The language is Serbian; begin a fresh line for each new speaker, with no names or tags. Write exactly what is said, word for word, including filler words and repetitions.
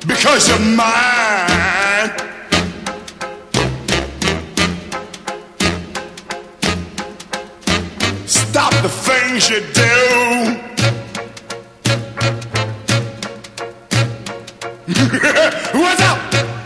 because you're mine. Stop the things you do. What's up?